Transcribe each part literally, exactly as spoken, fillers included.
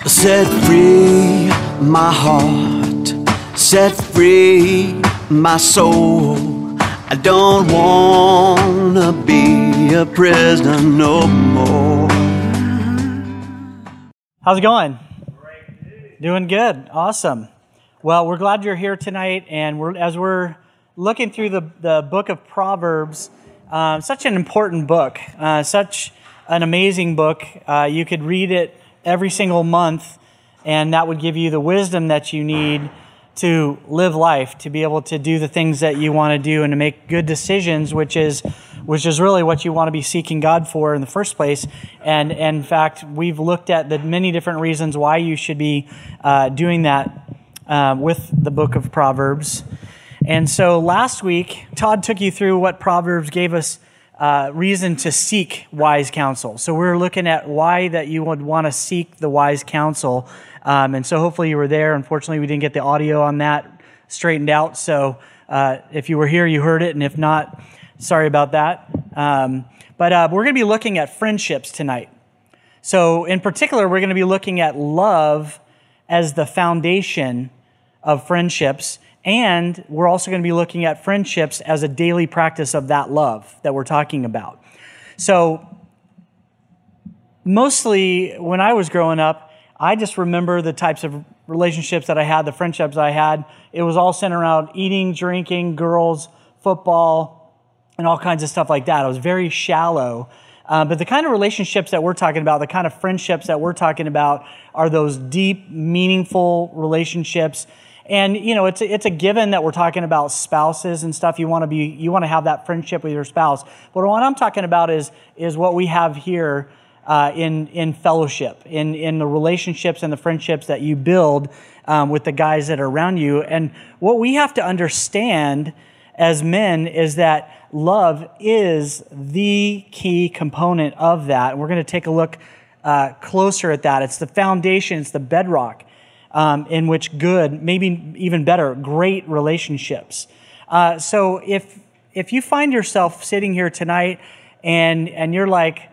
Set free my heart, set free my soul. I don't wanna be a prisoner no more. How's it going? Doing good. Awesome. Well, we're glad you're here tonight, and we're as we're looking through the, the book of Proverbs, um, such an important book, uh, such an amazing book. Uh, you could read it every single month, and that would give you the wisdom that you need to live life, to be able to do the things that you want to do and to make good decisions, which is which is really what you want to be seeking God for in the first place. And, and in fact, we've looked at the many different reasons why you should be uh, doing that uh, with the book of Proverbs. And so last week, Todd took you through what Proverbs gave us uh, reason to seek wise counsel. So we're looking at why that you would want to seek the wise counsel. Um, and so hopefully you were there. Unfortunately, we didn't get the audio on that straightened out. So uh, if you were here, you heard it. And if not, sorry about that. Um, but uh, we're going to be looking at friendships tonight. So in particular, we're going to be looking at love as the foundation of friendships. And we're also going to be looking at friendships as a daily practice of that love that we're talking about. So mostly when I was growing up, I just remember the types of relationships that I had, the friendships I had. It was all centered around eating, drinking, girls, football, and all kinds of stuff like that. It was very shallow. Uh, but the kind of relationships that we're talking about, the kind of friendships that we're talking about are those deep, meaningful relationships. And, you know, it's a, it's a given that we're talking about spouses and stuff. You want to be, you want to have that friendship with your spouse. But what I'm talking about is, is what we have here uh, in, in fellowship, in, in the relationships and the friendships that you build um, with the guys that are around you. And what we have to understand as men is that love is the key component of that. And we're going to take a look uh, closer at that. It's the foundation, it's the bedrock. Um, in which good, maybe even better, great relationships. Uh, so if if you find yourself sitting here tonight and and you're like,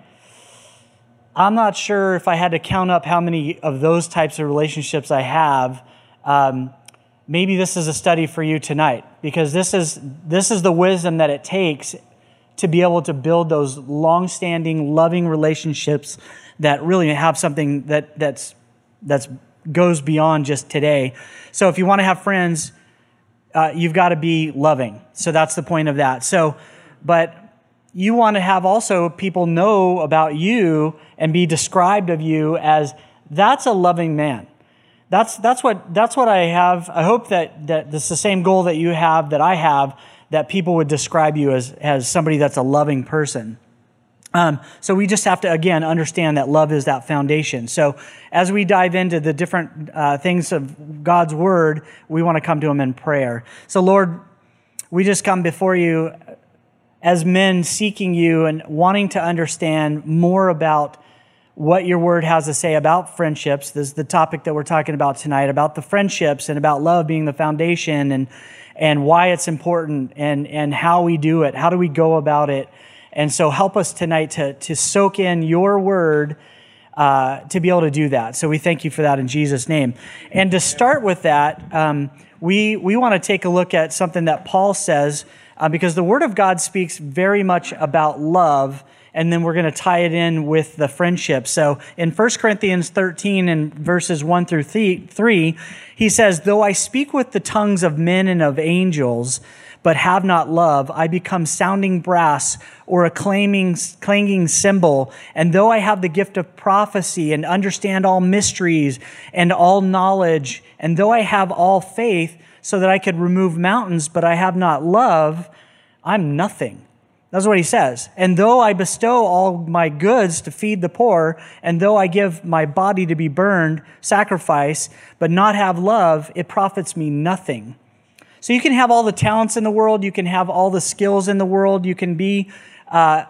I'm not sure if I had to count up how many of those types of relationships I have, um, maybe this is a study for you tonight, because this is this is the wisdom that it takes to be able to build those long-standing, loving relationships that really have something that that's that's goes beyond just today. So if you want to have friends, uh, you've got to be loving. So that's the point of that. So, but you want to have also people know about you and be described of you as that's a loving man. That's that's what that's what I have. I hope that that this is the same goal that you have, that I have, that people would describe you as as somebody that's a loving person. Um, so we just have to, again, understand that love is that foundation. So as we dive into the different uh, things of God's Word, we want to come to Him in prayer. So Lord, we just come before you as men seeking you and wanting to understand more about what your Word has to say about friendships. This is the topic that we're talking about tonight, about the friendships and about love being the foundation, and and why it's important, and, and how we do it. How do we go about it? And so help us tonight to, to soak in your word uh, to be able to do that. So we thank you for that in Jesus' name. And to start with that, um, we, we want to take a look at something that Paul says, uh, because the Word of God speaks very much about love, and then we're going to tie it in with the friendship. So in First Corinthians thirteen and verses one through three, he says, "Though I speak with the tongues of men and of angels, but have not love, I become sounding brass or a clanging, clanging cymbal. And though I have the gift of prophecy and understand all mysteries and all knowledge, and though I have all faith so that I could remove mountains, but I have not love, I'm nothing." That's what he says. "And though I bestow all my goods to feed the poor, and though I give my body to be burned, sacrifice, but not have love, it profits me nothing." So you can have all the talents in the world, you can have all the skills in the world, you can be uh,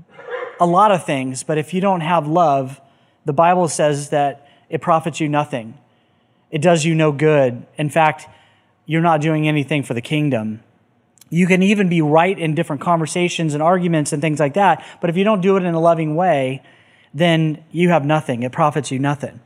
a lot of things, but if you don't have love, the Bible says that it profits you nothing. It does you no good. In fact, you're not doing anything for the kingdom. You can even be right in different conversations and arguments and things like that, but if you don't do it in a loving way, then you have nothing. It profits you nothing.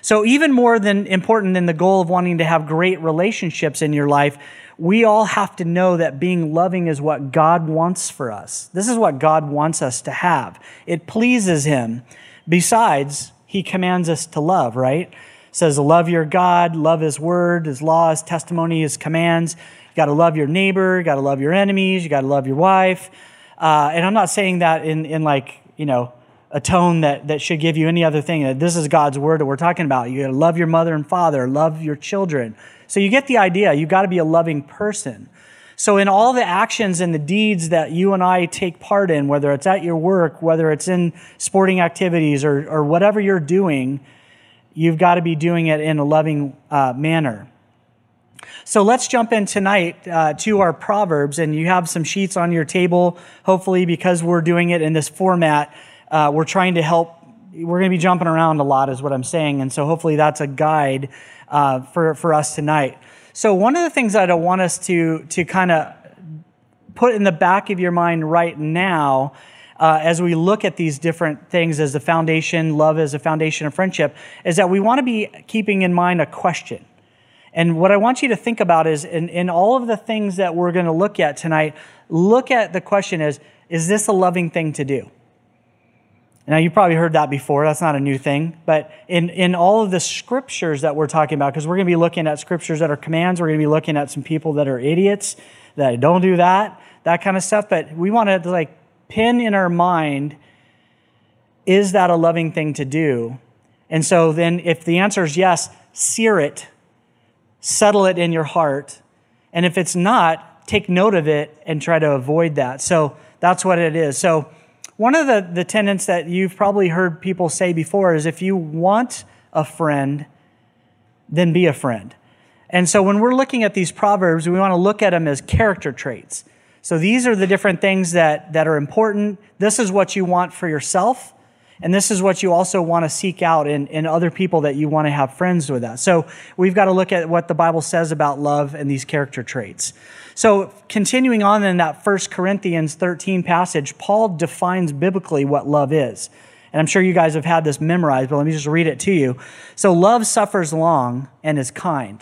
So even more than important than the goal of wanting to have great relationships in your life, we all have to know that being loving is what God wants for us. This is what God wants us to have. It pleases him. Besides, he commands us to love, right? It says, love your God, love his word, his law, his testimony, his commands. You got to love your neighbor, you got to love your enemies, you got to love your wife. Uh, and I'm not saying that in, in like, you know, a tone that, that should give you any other thing. This is God's word that we're talking about. You got to love your mother and father, love your children. So you get the idea. You got to be a loving person. So in all the actions and the deeds that you and I take part in, whether it's at your work, whether it's in sporting activities or, or whatever you're doing, you've got to be doing it in a loving uh, manner. So let's jump in tonight uh, to our Proverbs, and you have some sheets on your table. Hopefully, because we're doing it in this format, uh, we're trying to help. We're going to be jumping around a lot is what I'm saying, and so hopefully that's a guide uh, for, for us tonight. So one of the things that I want us to, to kind of put in the back of your mind right now uh, as we look at these different things as the foundation, love as a foundation of friendship, is that we want to be keeping in mind a question. And what I want you to think about is, in, in all of the things that we're going to look at tonight, look at the question is, is this a loving thing to do? Now, you probably heard that before. That's not a new thing. But in, in all of the scriptures that we're talking about, because we're going to be looking at scriptures that are commands, we're going to be looking at some people that are idiots, that don't do that, that kind of stuff. But we want to like pin in our mind, is that a loving thing to do? And so then if the answer is yes, sear it, settle it in your heart. And if it's not, take note of it and try to avoid that. So that's what it is. So one of the, the tenets that you've probably heard people say before is if you want a friend, then be a friend. And so when we're looking at these Proverbs, we want to look at them as character traits. So these are the different things that, that are important. This is what you want for yourself. And this is what you also want to seek out in, in other people that you want to have friends with us. So we've got to look at what the Bible says about love and these character traits. So continuing on in that First Corinthians thirteen passage, Paul defines biblically what love is. And I'm sure you guys have had this memorized, but let me just read it to you. So love suffers long and is kind.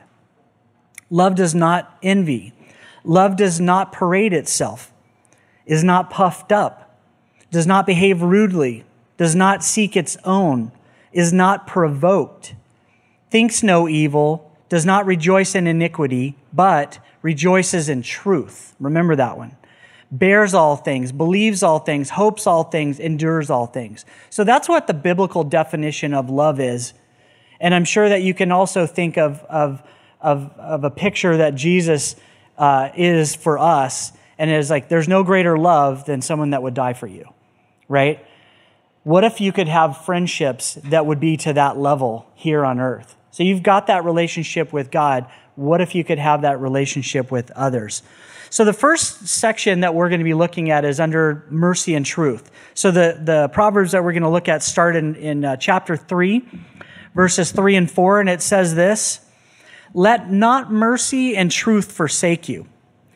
Love does not envy. Love does not parade itself, is not puffed up, does not behave rudely, does not seek its own, is not provoked, thinks no evil, does not rejoice in iniquity, but rejoices in truth. Remember that one. Bears all things, believes all things, hopes all things, endures all things. So that's what the biblical definition of love is. And I'm sure that you can also think of, of, of, of a picture that Jesus uh, is for us. And it is like, there's no greater love than someone that would die for you, right? What if you could have friendships that would be to that level here on earth? So you've got that relationship with God. What if you could have that relationship with others? So the first section that we're going to be looking at is under mercy and truth. So the, the Proverbs that we're going to look at start in, in uh, chapter three, verses three and four, and it says this: "Let not mercy and truth forsake you.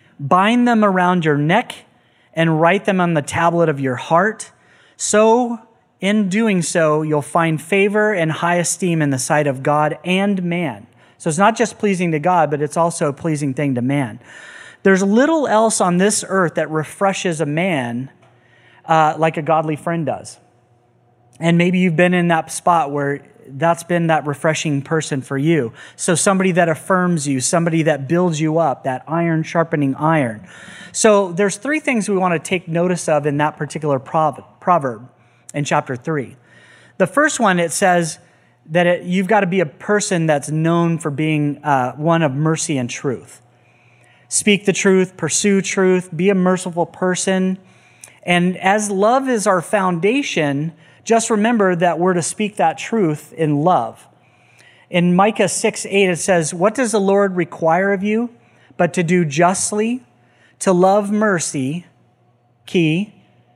Bind them around your neck and write them on the tablet of your heart. So in doing so, you'll find favor and high esteem in the sight of God and man." So it's not just pleasing to God, but it's also a pleasing thing to man. There's little else on this earth that refreshes a man uh, like a godly friend does. And maybe you've been in that spot where that's been that refreshing person for you. So somebody that affirms you, somebody that builds you up, that iron sharpening iron. So there's three things we want to take notice of in that particular proverb in chapter three. The first one, it says that it, you've got to be a person that's known for being uh, one of mercy and truth. Speak the truth, pursue truth, be a merciful person. And as love is our foundation, just remember that we're to speak that truth in love. In Micah six eight, it says, "What does the Lord require of you but to do justly, to love mercy," key,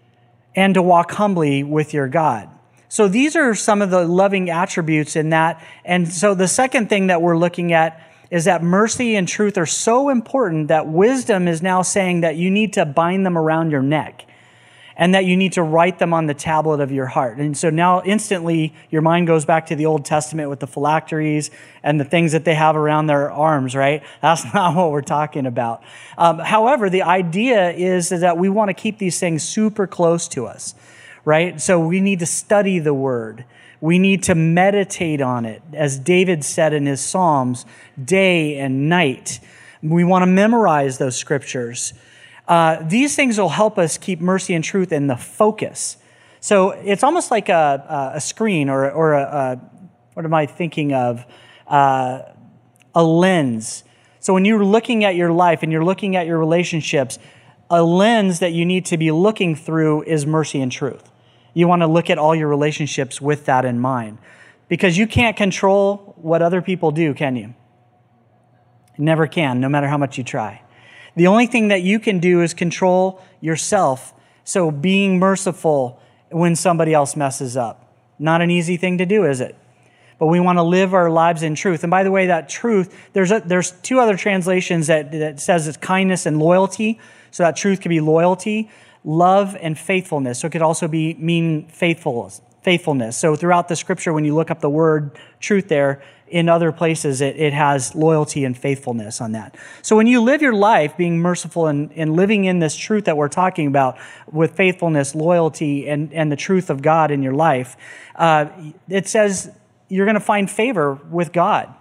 "and to walk humbly with your God." So these are some of the loving attributes in that. And so the second thing that we're looking at is that mercy and truth are so important that wisdom is now saying that you need to bind them around your neck. and that you need to write them on the tablet of your heart. And so now instantly your mind goes back to the Old Testament with the phylacteries and the things that they have around their arms, right? That's not what we're talking about. Um, however, the idea is, is that we want to keep these things super close to us, right? So we need to study the Word. We need to meditate on it, as David said in his Psalms, day and night. We want to memorize those scriptures. Uh, these things will help us keep mercy and truth in the focus. So it's almost like a, a screen or, or a, a, what am I thinking of? Uh, a lens. So when you're looking at your life and you're looking at your relationships, a lens that you need to be looking through is mercy and truth. You want to look at all your relationships with that in mind, because you can't control what other people do, can you? You never can, no matter how much you try. The only thing that you can do is control yourself. So being merciful when somebody else messes up. Not an easy thing to do, is it? But we want to live our lives in truth. And by the way, that truth, there's a, there's two other translations that, that says it's kindness and loyalty. So that truth could be loyalty, love, and faithfulness. So it could also be mean faithfulness. Faithfulness. So throughout the scripture, when you look up the word truth there, in other places, it, it has loyalty and faithfulness on that. So when you live your life being merciful and, and living in this truth that we're talking about with faithfulness, loyalty, and, and the truth of God in your life, uh, it says you're going to find favor with God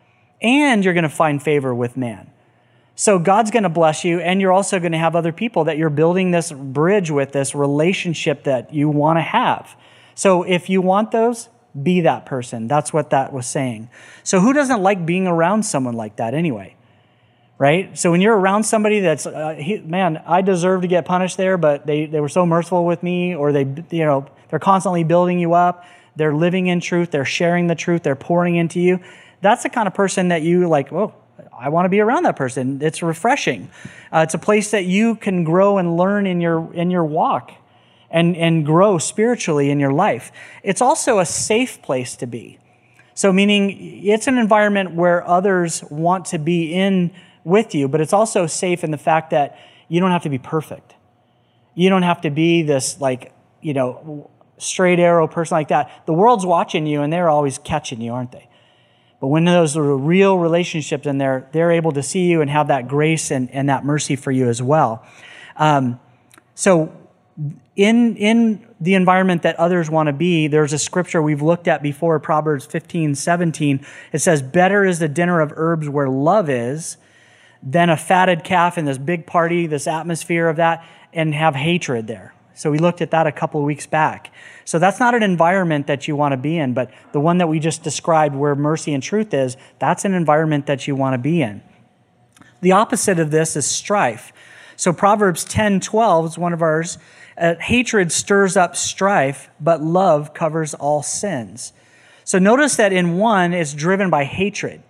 and you're going to find favor with man. So God's going to bless you, and you're also going to have other people that you're building this bridge with, this relationship that you want to have. So if you want those, be that person. That's what that was saying. So who doesn't like being around someone like that anyway? Right? So when you're around somebody that's, uh, he, man, I deserve to get punished there, but they, they were so merciful with me, or they, you know, they're constantly building you up. They're living in truth. They're sharing the truth. They're pouring into you. That's the kind of person that you like, oh, I want to be around that person. It's refreshing. Uh, it's a place that you can grow and learn in your, in your walk. And, and grow spiritually in your life. It's also a safe place to be. So meaning it's an environment where others want to be in with you, but it's also safe in the fact that you don't have to be perfect. You don't have to be this like, you know, straight arrow person like that. The world's watching you and they're always catching you, aren't they? But when those are real relationships and they're, they're able to see you and have that grace and, and that mercy for you as well. Um, so In, in the environment that others want to be, there's a scripture we've looked at before, Proverbs fifteen, seventeen. It says, better is the dinner of herbs where love is than a fatted calf in this big party, this atmosphere of that, and have hatred there. So we looked at that a couple of weeks back. So that's not an environment that you want to be in, but the one that we just described where mercy and truth is, that's an environment that you want to be in. The opposite of this is strife. So Proverbs ten twelve is one of ours. Uh, hatred stirs up strife, but love covers all sins. So notice that in one, it's driven by hatred.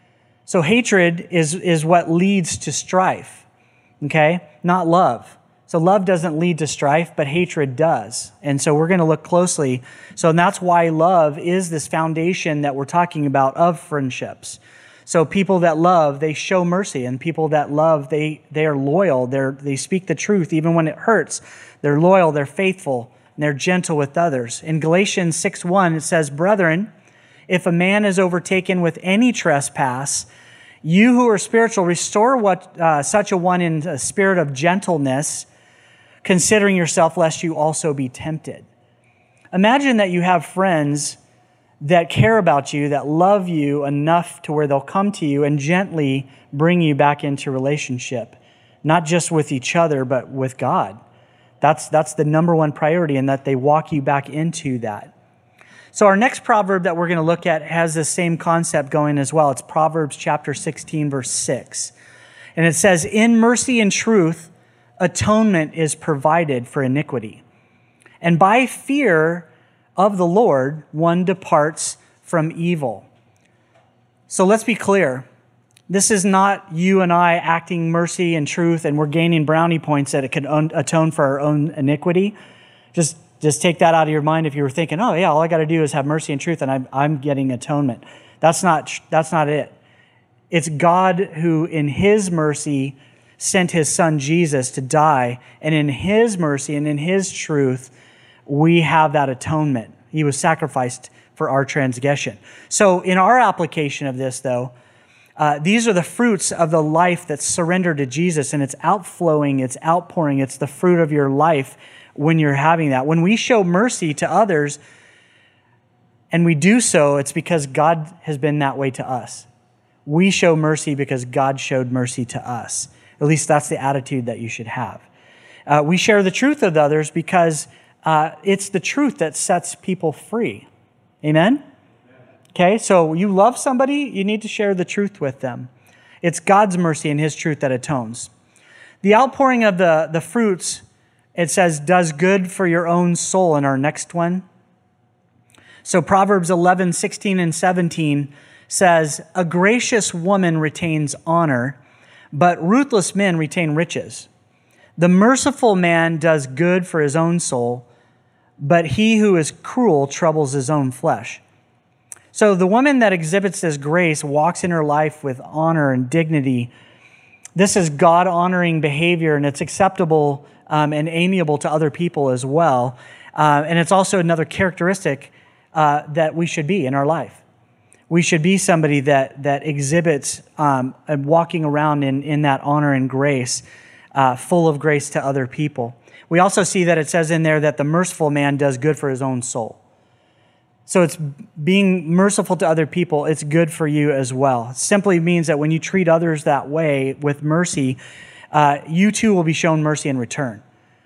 So hatred is, is what leads to strife, okay? Not love. So love doesn't lead to strife, but hatred does. And so we're going to look closely. So that's why love is this foundation that we're talking about of friendships. So people that love, they show mercy, and people that love, they they are loyal. They they speak the truth even when it hurts. They're loyal, they're faithful, and they're gentle with others. In Galatians six one, it says, brethren, if a man is overtaken with any trespass, you who are spiritual, restore what uh, such a one in a spirit of gentleness, considering yourself, lest you also be tempted. Imagine that you have friends that care about you, that love you enough to where they'll come to you and gently bring you back into relationship, not just with each other, but with God. That's, that's the number one priority, and that they walk you back into that. So our next proverb that we're going to look at has the same concept going as well. It's Proverbs chapter sixteen, verse six. And it says, in mercy and truth, atonement is provided for iniquity. And by fear of the Lord, one departs from evil. So let's be clear. This is not you and I acting mercy and truth and we're gaining brownie points that it could atone for our own iniquity. Just, just take that out of your mind if you were thinking, oh yeah, all I got to do is have mercy and truth and I'm, I'm getting atonement. That's not, that's not it. It's God who in his mercy sent his son Jesus to die, and in his mercy and in his truth, we have that atonement. He was sacrificed for our transgression. So in our application of this, though, uh, these are the fruits of the life that's surrendered to Jesus, and it's outflowing, it's outpouring, it's the fruit of your life when you're having that. When we show mercy to others, and we do so, it's because God has been that way to us. We show mercy because God showed mercy to us. At least that's the attitude that you should have. Uh, we share the truth with others because uh, it's the truth that sets people free. Amen? Okay, so you love somebody, you need to share the truth with them. It's God's mercy and his truth that atones. The outpouring of the, the fruits, it says, does good for your own soul in our next one. So Proverbs eleven, sixteen, and seventeen says, a gracious woman retains honor, but ruthless men retain riches. The merciful man does good for his own soul, but he who is cruel troubles his own flesh. So the woman that exhibits this grace walks in her life with honor and dignity. This is God-honoring behavior, and it's acceptable um, and amiable to other people as well. Uh, and it's also another characteristic uh, that we should be in our life. We should be somebody that that exhibits um, and walking around in, in that honor and grace, uh, full of grace to other people. We also see that it says in there that the merciful man does good for his own soul. So it's being merciful to other people, it's good for you as well. It simply means that when you treat others that way with mercy, uh, you too will be shown mercy in return,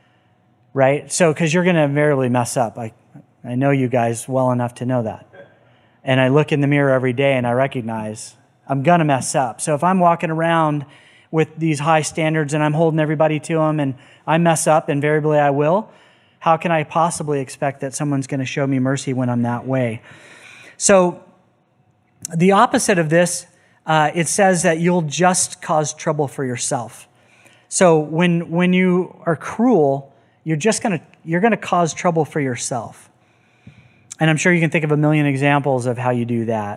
right? So, because you're going to invariably mess up. I, I know you guys well enough to know that. And I look in the mirror every day and I recognize I'm going to mess up. So if I'm walking around with these high standards and I'm holding everybody to them and I mess up, invariably I will, how can I possibly expect that someone's going to show me mercy when I'm that way? So the opposite of this, uh, it says that you'll just cause trouble for yourself. So when when you are cruel, you're just going to you're going to cause trouble for yourself. And I'm sure you can think of a million examples of how you do that.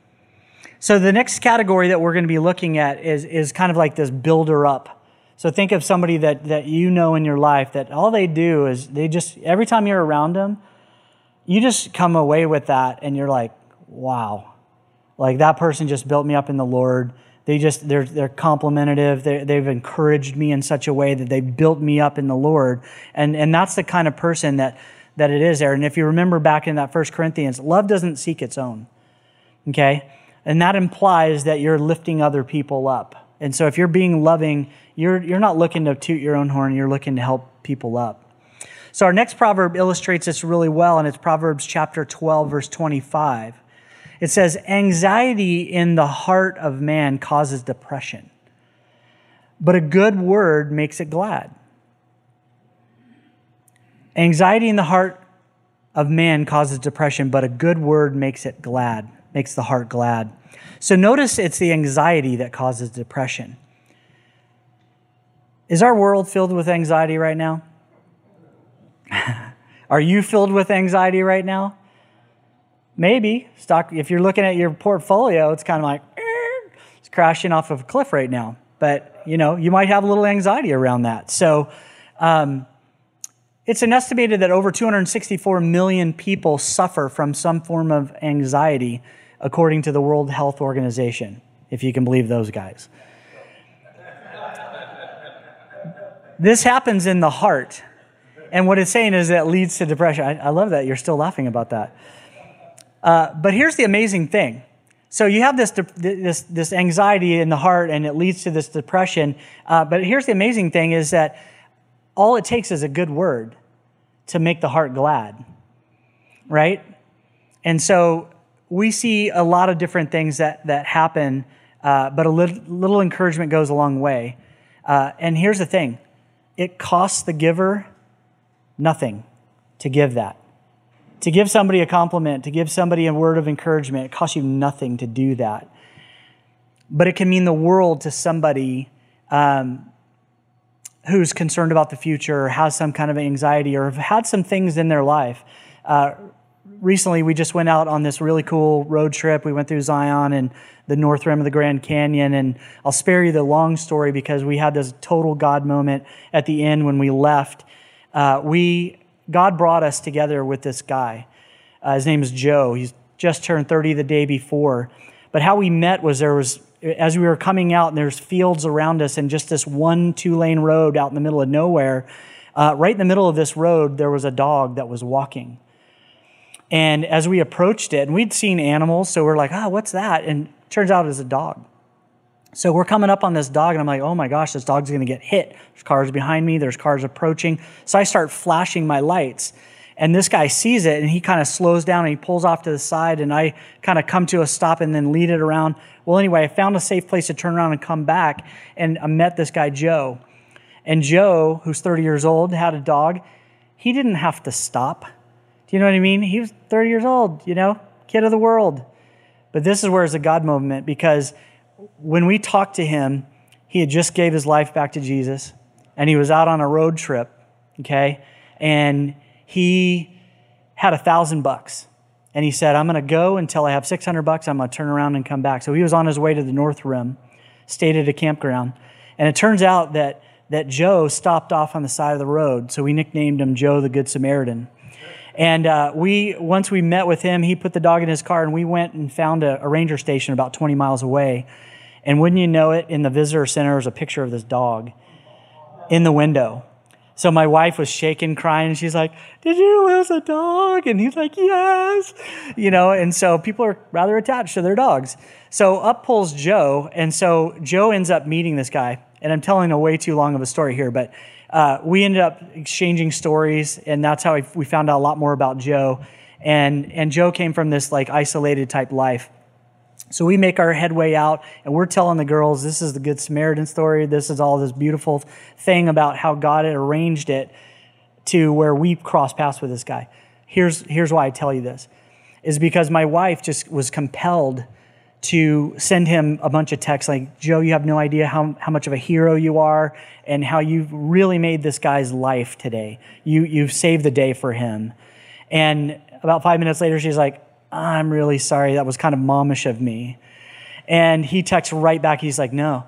So the next category that we're going to be looking at is, is kind of like this builder up. So think of somebody that, that you know in your life that all they do is they just, every time you're around them, you just come away with that and you're like, wow, like that person just built me up in the Lord. They just, they're, they're complimentative. They, they've encouraged me in such a way that they built me up in the Lord. And, and that's the kind of person that, that it is there. And if you remember back in that First Corinthians, love doesn't seek its own, okay? And that implies that you're lifting other people up. And so if you're being loving, you're you're not looking to toot your own horn, you're looking to help people up. So our next proverb illustrates this really well, and it's Proverbs chapter twelve, verse twenty-five. It says, anxiety in the heart of man causes depression, but a good word makes it glad. Anxiety in the heart of man causes depression, but a good word makes it glad, makes the heart glad. So notice it's the anxiety that causes depression. Is our world filled with anxiety right now? Are you filled with anxiety right now? Maybe. Stock. If you're looking at your portfolio, it's kind of like, eh, it's crashing off of a cliff right now. But, you know, you might have a little anxiety around that. So um, it's an estimated that over two hundred sixty-four million people suffer from some form of anxiety, according to the World Health Organization, if you can believe those guys. This happens in the heart. And what it's saying is that it leads to depression. I, I love that you're still laughing about that. Uh, but here's the amazing thing. So you have this, this, this anxiety in the heart, and it leads to this depression. Uh, but here's the amazing thing is that all it takes is a good word to make the heart glad, right? And so we see a lot of different things that, that happen, uh, but a little, little encouragement goes a long way. Uh, and here's the thing. It costs the giver nothing to give that. To give somebody a compliment, to give somebody a word of encouragement, it costs you nothing to do that. But it can mean the world to somebody um, who's concerned about the future or has some kind of anxiety or have had some things in their life. Uh, recently we just went out on this really cool road trip. We went through Zion and the North Rim of the Grand Canyon, and I'll spare you the long story because we had this total God moment at the end when we left. Uh, we God brought us together with this guy. Uh, his name is Joe. He's just turned thirty the day before. But how we met was there was, as we were coming out and there's fields around us and just this one two-lane road out in the middle of nowhere, uh, right in the middle of this road, there was a dog that was walking. And as we approached it, and we'd seen animals, so we're like, oh, what's that? And it turns out it's a dog. So we're coming up on this dog, and I'm like, oh my gosh, this dog's going to get hit. There's cars behind me. There's cars approaching. So I start flashing my lights. And this guy sees it, and he kind of slows down, and he pulls off to the side, and I kind of come to a stop and then lead it around. Well, anyway, I found a safe place to turn around and come back, and I met this guy, Joe. And Joe, who's thirty years old, had a dog. He didn't have to stop. Do you know what I mean? He was thirty years old, you know, kid of the world. But this is where it's a God moment, because when we talked to him, he had just gave his life back to Jesus, and he was out on a road trip, okay? And he had a thousand bucks. And he said, I'm going to go until I have six hundred bucks. I'm going to turn around and come back. So he was on his way to the North Rim, stayed at a campground. And it turns out that, that Joe stopped off on the side of the road. So we nicknamed him Joe the Good Samaritan. And uh, we once we met with him, he put the dog in his car, and we went and found a, a ranger station about twenty miles away. And wouldn't you know it, in the visitor center was a picture of this dog in the window. So my wife was shaking, crying, and she's like, did you lose a dog? And he's like, yes. You know, and so people are rather attached to their dogs. So up pulls Joe, and so Joe ends up meeting this guy. And I'm telling a way too long of a story here, but uh, we ended up exchanging stories, and that's how we found out a lot more about Joe. And, and Joe came from this like isolated type life. So we make our headway out, and we're telling the girls, this is the Good Samaritan story. This is all this beautiful thing about how God had arranged it to where we cross paths with this guy. Here's, here's why I tell you this, is because my wife just was compelled to send him a bunch of texts like, Joe, you have no idea how, how much of a hero you are and how you've really made this guy's life today. You, you've saved the day for him. And about five minutes later, she's like, I'm really sorry. That was kind of momish of me. And he texts right back. He's like, no,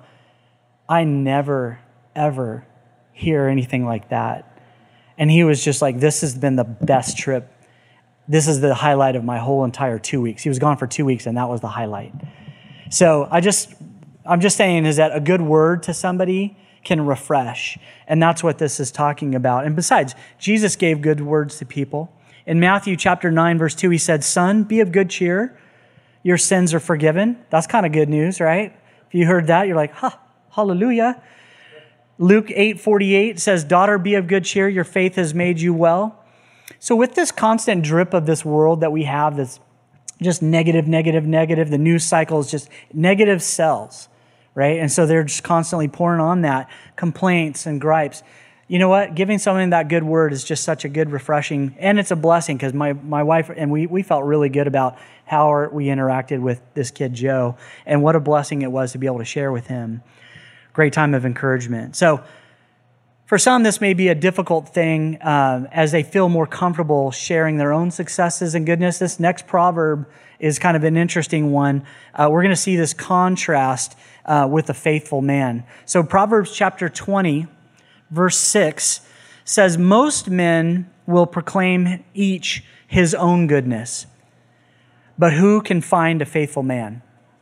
I never, ever hear anything like that. And he was just like, this has been the best trip. This is the highlight of my whole entire two weeks. He was gone for two weeks, and that was the highlight. So I just, I'm just saying is that a good word to somebody can refresh. And that's what this is talking about. And besides, Jesus gave good words to people. In Matthew chapter nine, verse two, he said, son, be of good cheer. Your sins are forgiven. That's kind of good news, right? If you heard that, you're like, ha, hallelujah. Luke eight forty-eight says, daughter, be of good cheer. Your faith has made you well. So with this constant drip of this world that we have, that's just negative, negative, negative, the news cycle is just negative cells, right? And so they're just constantly pouring on that, complaints and gripes. You know what? Giving someone that good word is just such a good, refreshing, and it's a blessing because my, my wife and we, we felt really good about how we interacted with this kid, Joe, and what a blessing it was to be able to share with him. Great time of encouragement. So for some, this may be a difficult thing um, as they feel more comfortable sharing their own successes and goodness. This next proverb is kind of an interesting one. Uh, we're going to see this contrast uh, with the faithful man. So Proverbs chapter twenty, verse six says, most men will proclaim each his own goodness, but who can find a faithful man?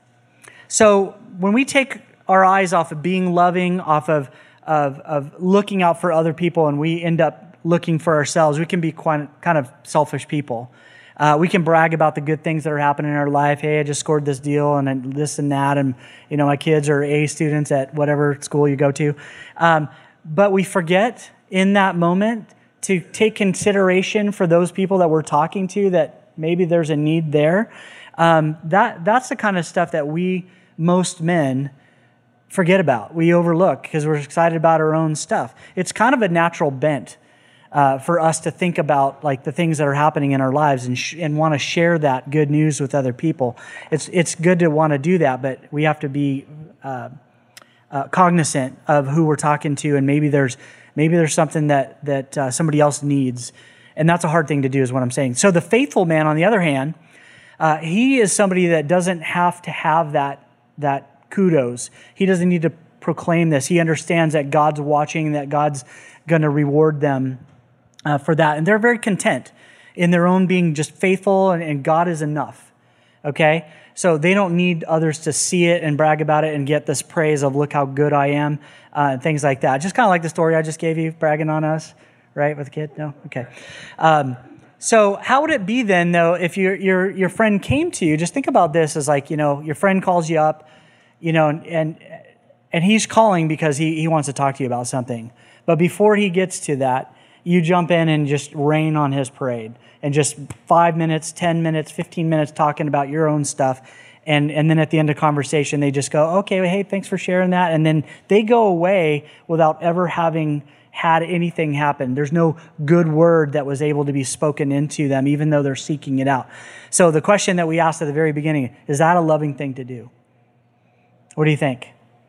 So when we take our eyes off of being loving, off of, of, of looking out for other people, and we end up looking for ourselves, we can be quite, kind of selfish people. Uh, we can brag about the good things that are happening in our life. Hey, I just scored this deal and this and that, and you know my kids are A students at whatever school you go to. Um, But we forget in that moment to take consideration for those people that we're talking to, that maybe there's a need there. Um, that that's the kind of stuff that we, most men, forget about. We overlook because we're excited about our own stuff. It's kind of a natural bent uh, for us to think about like the things that are happening in our lives and sh- and want to share that good news with other people. It's it's good to want to do that, but we have to be Uh, Uh, cognizant of who we're talking to, and maybe there's maybe there's something that that uh, somebody else needs, And that's a hard thing to do is what I'm saying. So the faithful man, on the other hand, uh, he is somebody that doesn't have to have that, that kudos. He doesn't need to proclaim this. He understands that God's watching, that God's going to reward them uh, for that. And they're very content in their own being just faithful, and, and God is enough, okay? So they don't need others to see it and brag about it and get this praise of, look how good I am, uh, and things like that. Just kind of like the story I just gave you, bragging on us, right, with the kid? No? Okay. Um, so how would it be then, though, if your your your friend came to you? Just think about this as like, you know, your friend calls you up, you know, and and, and he's calling because he, he wants to talk to you about something. But before he gets to that, you jump in and just rain on his parade. And just five minutes, ten minutes, fifteen minutes talking about your own stuff. And, and then at the end of conversation, they just go, okay, well, hey, thanks for sharing that. And then they go away without ever having had anything happen. There's no good word that was able to be spoken into them, even though they're seeking it out. So the question that we asked at the very beginning, is that a loving thing to do? What do you think?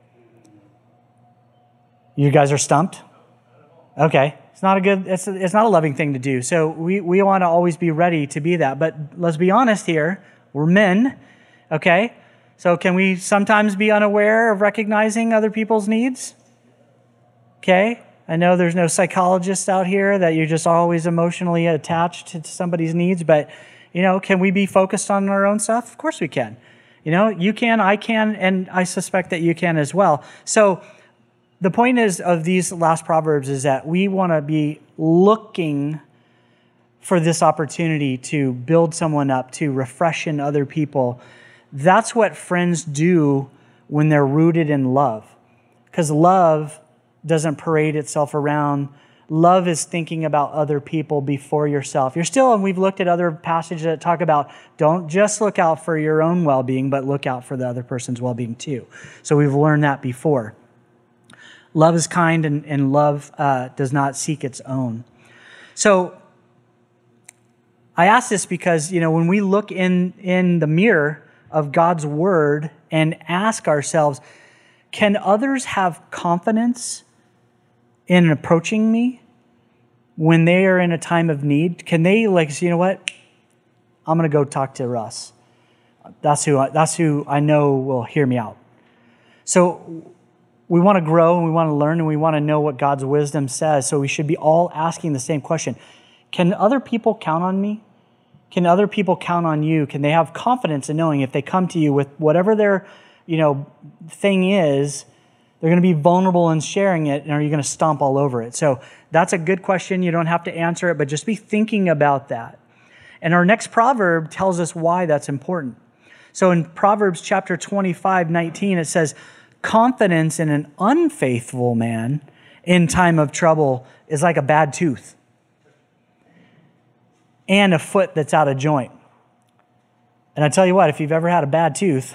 You guys are stumped? Okay. It's not a good, it's, a, it's not a loving thing to do. So we, we want to always be ready to be that. But let's be honest here. We're men, okay? So can we sometimes be unaware of recognizing other people's needs? Okay? I know there's no psychologists out here that you're just always emotionally attached to somebody's needs, but, you know, can we be focused on our own stuff? Of course we can. You know, you can, I can, and I suspect that you can as well. So the point is of these last Proverbs is that we want to be looking for this opportunity to build someone up, to refreshen other people. That's what friends do when they're rooted in love. Because love doesn't parade itself around. Love is thinking about other people before yourself. You're still, and we've looked at other passages that talk about don't just look out for your own well-being, but look out for the other person's well-being too. So we've learned that before. Love is kind, and, and love uh, does not seek its own. So I ask this because, you know, when we look in, in the mirror of God's word and ask ourselves, can others have confidence in approaching me when they are in a time of need? Can they like say, you know what? I'm going to go talk to Russ. That's who I, that's who I know will hear me out. So we want to grow and we want to learn and we want to know what God's wisdom says. So we should be all asking the same question. Can other people count on me? Can other people count on you? Can they have confidence in knowing if they come to you with whatever their, you know, thing is, they're going to be vulnerable in sharing it, and are you going to stomp all over it? So that's a good question. You don't have to answer it, but just be thinking about that. And our next proverb tells us why that's important. So in Proverbs chapter twenty-five, nineteen, it says, confidence in an unfaithful man in time of trouble is like a bad tooth and a foot that's out of joint. And I tell you what, if you've ever had a bad tooth,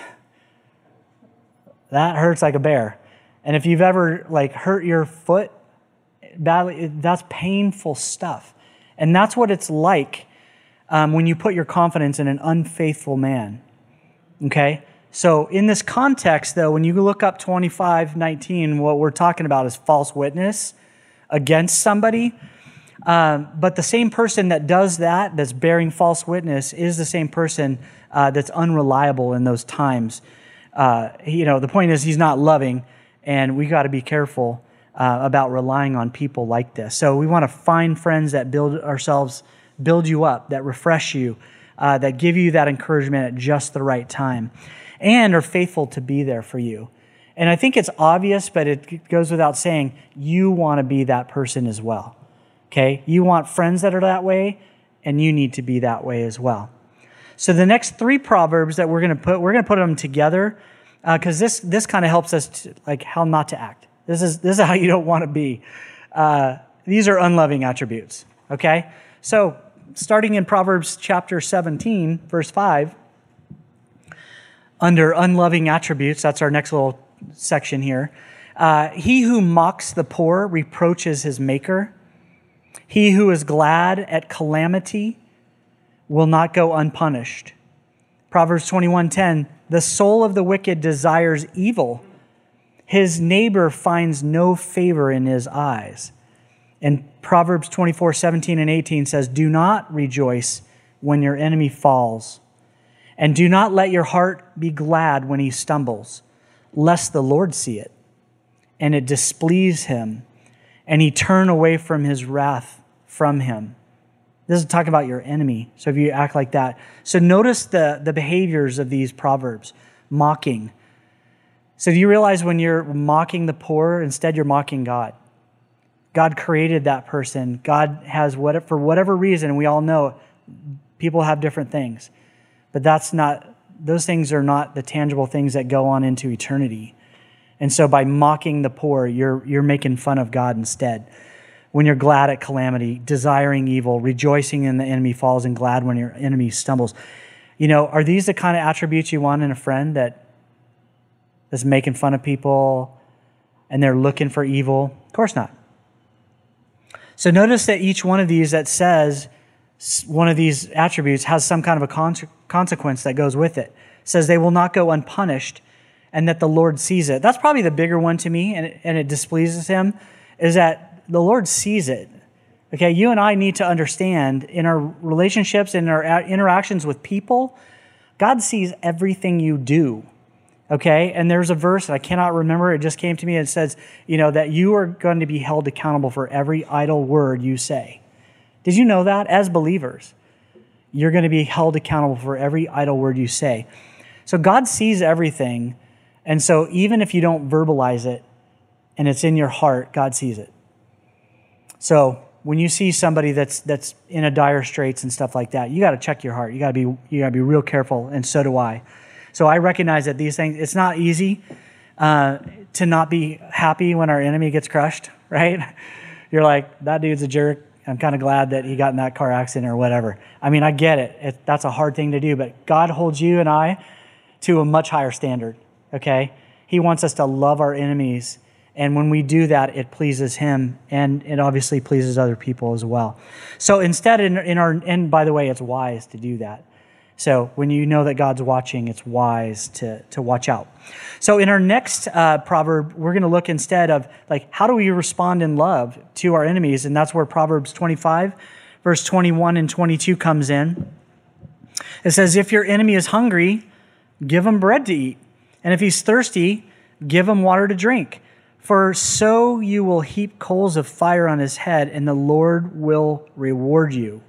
that hurts like a bear. And if you've ever like hurt your foot badly, that's painful stuff. And that's what it's like um, when you put your confidence in an unfaithful man. Okay? So in this context, though, when you look up twenty-five nineteen, what we're talking about is false witness against somebody. Um, but the same person that does that, that's bearing false witness, is the same person uh, that's unreliable in those times. Uh, you know, the point is he's not loving, and we got to be careful uh, about relying on people like this. So we want to find friends that build ourselves, build you up, that refresh you, uh, that give you that encouragement at just the right time, and are faithful to be there for you. And I think it's obvious, but it goes without saying, you want to be that person as well. Okay? You want friends that are that way, and you need to be that way as well. So the next three proverbs that we're going to put, we're going to put them together because uh, this this kind of helps us to, like how not to act. This is this is how you don't want to be. Uh, these are unloving attributes. Okay? So starting in Proverbs chapter seventeen, verse five, under unloving attributes, that's our next little section here. Uh, he who mocks the poor reproaches his maker. He who is glad at calamity will not go unpunished. Proverbs twenty-one ten, the soul of the wicked desires evil. His neighbor finds no favor in his eyes. And Proverbs twenty-four, seventeen and eighteen says, do not rejoice when your enemy falls, and do not let your heart be glad when he stumbles, lest the Lord see it, and it displease him, and he turn away from his wrath from him. This is talking about your enemy, so if you act like that. So notice the, the behaviors of these proverbs. Mocking. So do you realize when you're mocking the poor, instead you're mocking God? God created that person. God has, what for whatever reason, we all know people have different things. But that's not, those things are not the tangible things that go on into eternity. And so by mocking the poor, you're you're making fun of God instead. When you're glad at calamity, desiring evil, rejoicing in the enemy falls, and glad when your enemy stumbles. You know, are these the kind of attributes you want in a friend that is making fun of people and they're looking for evil? Of course not. So notice that each one of these that says one of these attributes has some kind of a con- consequence that goes with it. It says they will not go unpunished and that the Lord sees it. That's probably the bigger one to me, and it, and it displeases him, is that the Lord sees it. Okay, you and I need to understand in our relationships, in our interactions with people, God sees everything you do. Okay, and there's a verse, and I cannot remember, it just came to me, and it says, you know, that you are going to be held accountable for every idle word you say. Did you know that? As believers, you're going to be held accountable for every idle word you say. So God sees everything, and so even if you don't verbalize it, and it's in your heart, God sees it. So when you see somebody that's that's in a dire straits and stuff like that, you got to check your heart. You got to be you got to be real careful, and so do I. So I recognize that these things, it's not easy uh, to not be happy when our enemy gets crushed, right? You're like, that dude's a jerk. I'm kind of glad that he got in that car accident or whatever. I mean, I get it. it. That's a hard thing to do, but God holds you and I to a much higher standard, okay? He wants us to love our enemies. And when we do that, it pleases him, and it obviously pleases other people as well. So instead, in, in our, and by the way, it's wise to do that. So when you know that God's watching, it's wise to, to watch out. So in our next uh, proverb, we're going to look instead of, like, how do we respond in love to our enemies? And that's where Proverbs twenty-five, verse twenty-one and twenty-two comes in. It says, if your enemy is hungry, give him bread to eat. And if he's thirsty, give him water to drink. For so you will heap coals of fire on his head, and the Lord will reward you.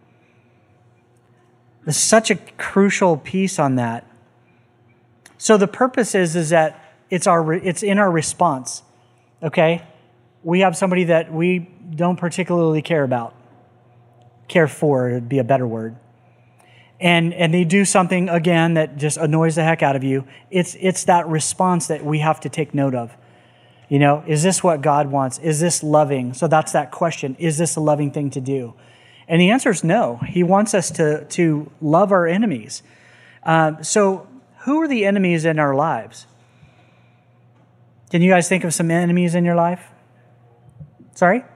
There's such a crucial piece on that. So the purpose is, is that it's our it's in our response, okay? We have somebody that we don't particularly care about. Care for would be a better word. And and they do something, again, that just annoys the heck out of you. It's it's that response that we have to take note of. You know, is this what God wants? Is this loving? So that's that question. Is this a loving thing to do? And the answer is no. He wants us to, to love our enemies. Um, so who are the enemies in our lives? Can you guys think of some enemies in your life? Sorry?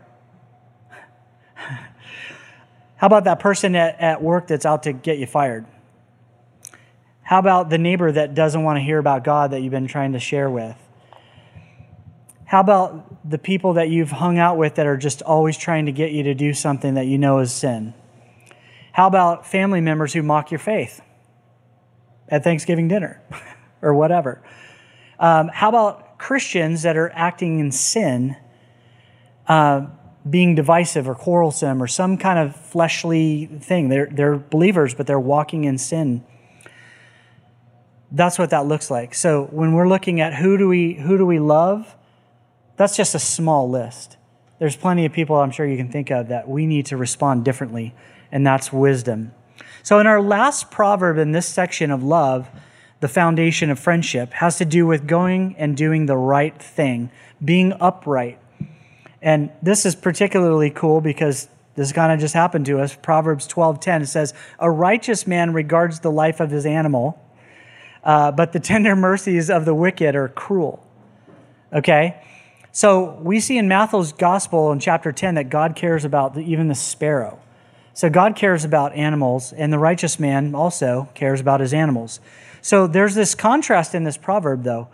How about that person at, at work that's out to get you fired? How about the neighbor that doesn't want to hear about God that you've been trying to share with? How about the people that you've hung out with that are just always trying to get you to do something that you know is sin? How about family members who mock your faith at Thanksgiving dinner or whatever? Um, how about Christians that are acting in sin, uh, being divisive or quarrelsome or some kind of fleshly thing? They're, they're believers, but they're walking in sin. That's what that looks like. So when we're looking at who do we who do we love, that's just a small list. There's plenty of people I'm sure you can think of that we need to respond differently, and that's wisdom. So in our last proverb in this section of love, the foundation of friendship has to do with going and doing the right thing, being upright. And this is particularly cool because this kind of just happened to us. Proverbs twelve ten, it says, a righteous man regards the life of his animal, uh, but the tender mercies of the wicked are cruel. Okay? So we see in Matthew's gospel in chapter ten that God cares about the, even the sparrow. So God cares about animals, and the righteous man also cares about his animals. So there's this contrast in this proverb, though.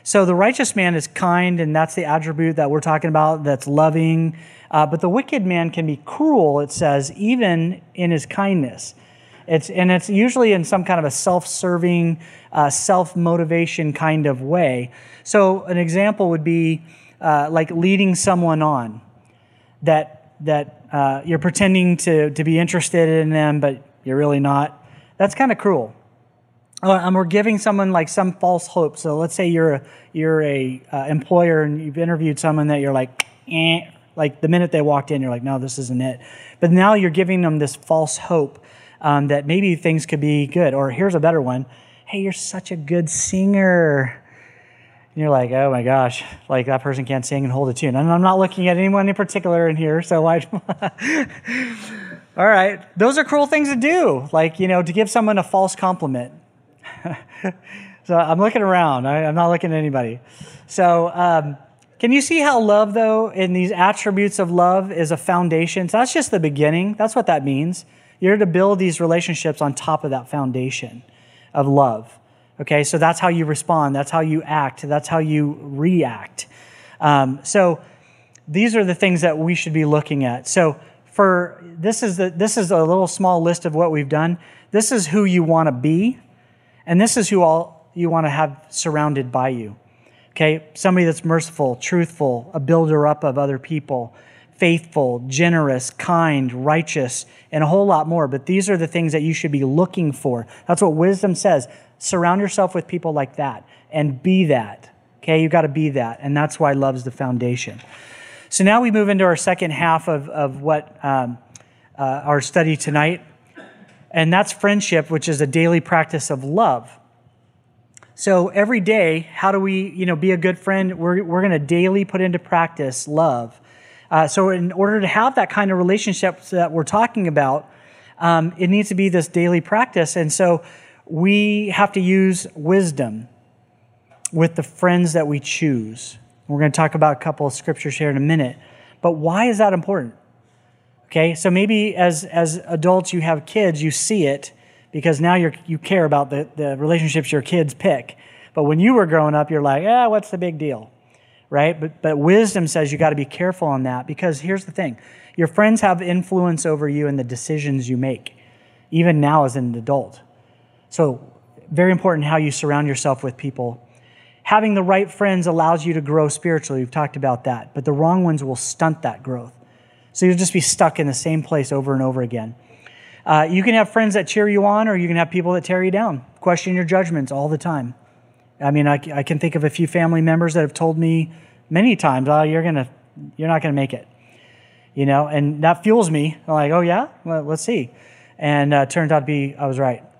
So the righteous man is kind, and that's the attribute that we're talking about, that's loving. Uh, but the wicked man can be cruel, it says, even in his kindness. It's and it's usually in some kind of a self-serving, uh, self-motivation kind of way. So an example would be uh, like leading someone on, that that uh, you're pretending to to be interested in them, but you're really not. That's kind of cruel. Uh, and we're giving someone like some false hope. So let's say you're a, you're a uh, employer and you've interviewed someone that you're like, eh, like the minute they walked in, you're like, no, this isn't it. But now you're giving them this false hope. Um, that maybe things could be good. Or here's a better one. Hey, you're such a good singer. And you're like, oh my gosh, like that person can't sing and hold a tune. And I'm not looking at anyone in particular in here, so I... All right, those are cruel things to do, like, you know, to give someone a false compliment. So I'm looking around. I, I'm not looking at anybody. So um, can you see how love, though, in these attributes of love is a foundation? So that's just the beginning. That's what that means. You're to build these relationships on top of that foundation of love. Okay, so that's how you respond. That's how you act. That's how you react. Um, so these are the things that we should be looking at. So for this is the this is a little small list of what we've done. This is who you want to be, and this is who all you want to have surrounded by you. Okay, somebody that's merciful, truthful, a builder up of other people, faithful, generous, kind, righteous, and a whole lot more. But these are the things that you should be looking for. That's what wisdom says. Surround yourself with people like that and be that. Okay, you've got to be that. And that's why love's the foundation. So now we move into our second half of, of what um, uh, our study tonight. And that's friendship, which is a daily practice of love. So every day, how do we, you know, be a good friend? We're, we're going to daily put into practice love. Uh, so in order to have that kind of relationship that we're talking about, um, it needs to be this daily practice. And so we have to use wisdom with the friends that we choose. We're going to talk about a couple of scriptures here in a minute. But why is that important? Okay, so maybe as, as adults you have kids, you see it because now you're, you care about the, the relationships your kids pick. But when you were growing up, you're like, ah, what's the big deal? Right? But but wisdom says you got to be careful on that because here's the thing. Your friends have influence over you in the decisions you make, even now as an adult. So very important how you surround yourself with people. Having the right friends allows you to grow spiritually. We've talked about that. But the wrong ones will stunt that growth. So you'll just be stuck in the same place over and over again. Uh, you can have friends that cheer you on or you can have people that tear you down, question your judgments all the time. I mean, I, I can think of a few family members that have told me many times, "Oh, you're gonna, you're not gonna make it," you know, and that fuels me. I'm like, "Oh yeah, well, let's see," and uh, turns out to be I was right.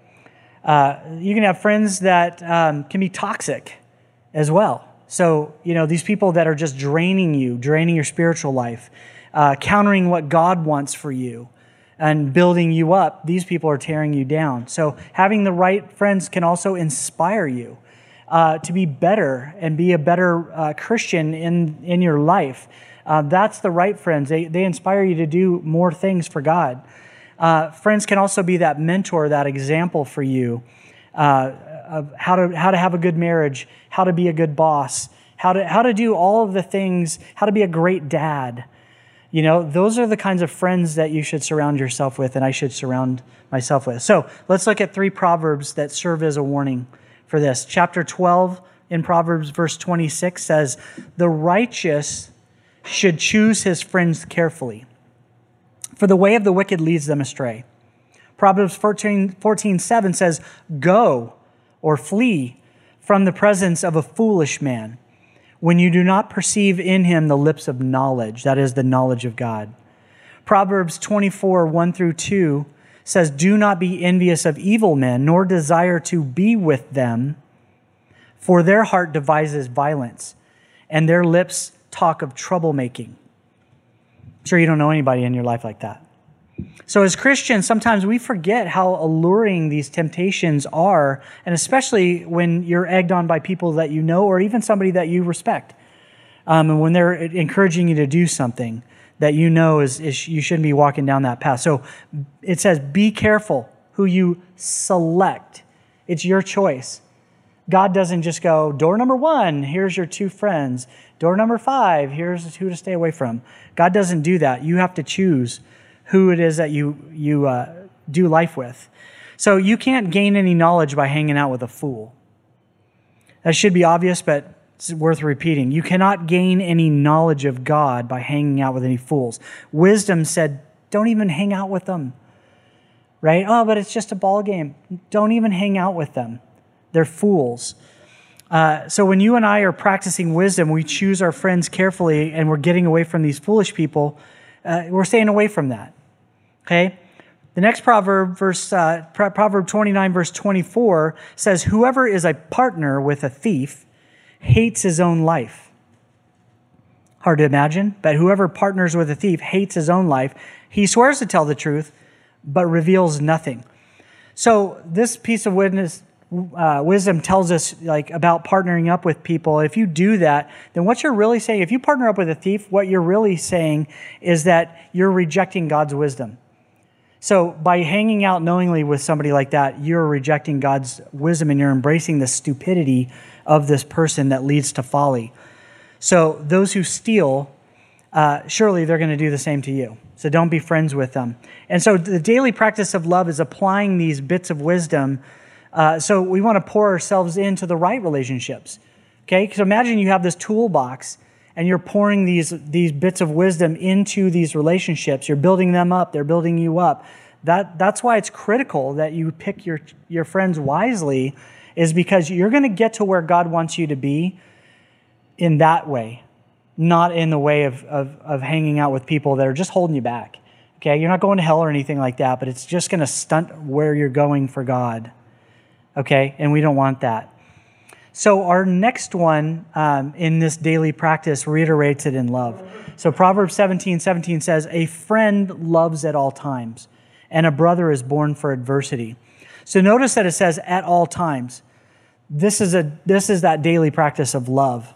Uh, you can have friends that um, can be toxic as well. So you know, these people that are just draining you, draining your spiritual life, uh, countering what God wants for you, and building you up. These people are tearing you down. So having the right friends can also inspire you. Uh, to be better and be a better uh, Christian in, in your life. Uh, that's the right friends. They, they inspire you to do more things for God. Uh, friends can also be that mentor, that example for you uh, of how to how to have a good marriage, how to be a good boss, how to how to do all of the things, how to be a great dad. You know, those are the kinds of friends that you should surround yourself with and I should surround myself with. So let's look at three proverbs that serve as a warning for this. Chapter twelve in Proverbs verse twenty-six says, "The righteous should choose his friends carefully, for the way of the wicked leads them astray." Proverbs fourteen seven says, "Go or flee from the presence of a foolish man when you do not perceive in him the lips of knowledge," that is the knowledge of God. Proverbs twenty-four one through two says, "Do not be envious of evil men, nor desire to be with them, for their heart devises violence, and their lips talk of troublemaking." I'm sure you don't know anybody in your life like that. So as Christians, sometimes we forget how alluring these temptations are, and especially when you're egged on by people that you know or even somebody that you respect. Um, and when they're encouraging you to do something that you know is, is you shouldn't be walking down that path. So it says, be careful who you select. It's your choice. God doesn't just go, door number one, here's your two friends. Door number five, here's who to stay away from. God doesn't do that. You have to choose who it is that you, you uh, do life with. So you can't gain any knowledge by hanging out with a fool. That should be obvious, but it's worth repeating. You cannot gain any knowledge of God by hanging out with any fools. Wisdom said, don't even hang out with them. Right? Oh, but it's just a ball game. Don't even hang out with them. They're fools. Uh, so when you and I are practicing wisdom, we choose our friends carefully and we're getting away from these foolish people. Uh, we're staying away from that. Okay? The next proverb, verse uh, Proverb twenty-nine, verse twenty-four says, whoever is a partner with a thief hates his own life. Hard to imagine, but whoever partners with a thief hates his own life. He swears to tell the truth, but reveals nothing. So this piece of witness, uh, wisdom tells us like about partnering up with people. If you do that, then what you're really saying, if you partner up with a thief, what you're really saying is that you're rejecting God's wisdom. So by hanging out knowingly with somebody like that, you're rejecting God's wisdom and you're embracing the stupidity of this person that leads to folly. So those who steal, uh, surely they're going to do the same to you. So don't be friends with them. And so the daily practice of love is applying these bits of wisdom. Uh, so we want to pour ourselves into the right relationships. Okay? So imagine you have this toolbox and you're pouring these, these bits of wisdom into these relationships. You're building them up. They're building you up. That, that's why it's critical that you pick your, your friends wisely, is because you're going to get to where God wants you to be in that way, not in the way of, of, of hanging out with people that are just holding you back. Okay, you're not going to hell or anything like that, but it's just going to stunt where you're going for God. Okay, and we don't want that. So our next one um, in this daily practice reiterates it in love. So Proverbs seventeen seventeen says, a friend loves at all times, and a brother is born for adversity. So notice that it says at all times. This is a this is that daily practice of love.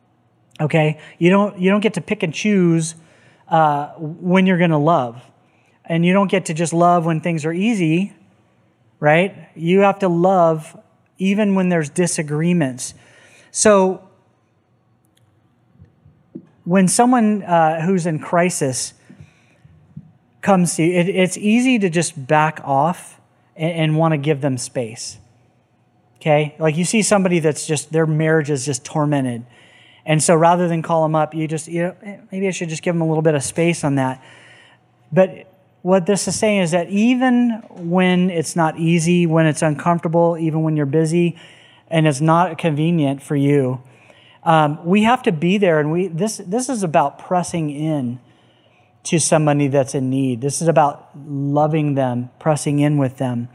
Okay, you don't you don't get to pick and choose uh, when you're going to love, and you don't get to just love when things are easy, right? You have to love even when there's disagreements. So when someone uh, who's in crisis comes to you, it, it's easy to just back off and, and want to give them space. Okay, like you see somebody that's just their marriage is just tormented. And so rather than call them up, you just, you know, maybe I should just give them a little bit of space on that. But what this is saying is that even when it's not easy, when it's uncomfortable, even when you're busy and it's not convenient for you, um, we have to be there. And we this this is about pressing in to somebody that's in need. This is about loving them, pressing in with them.